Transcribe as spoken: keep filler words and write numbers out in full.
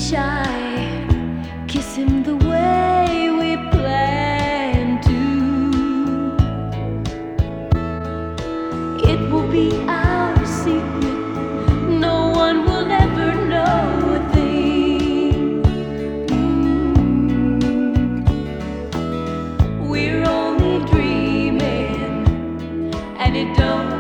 shy, kiss him the way we planned to. It will be our secret, no one will ever know a thing. Mm. We're only dreaming, and it don't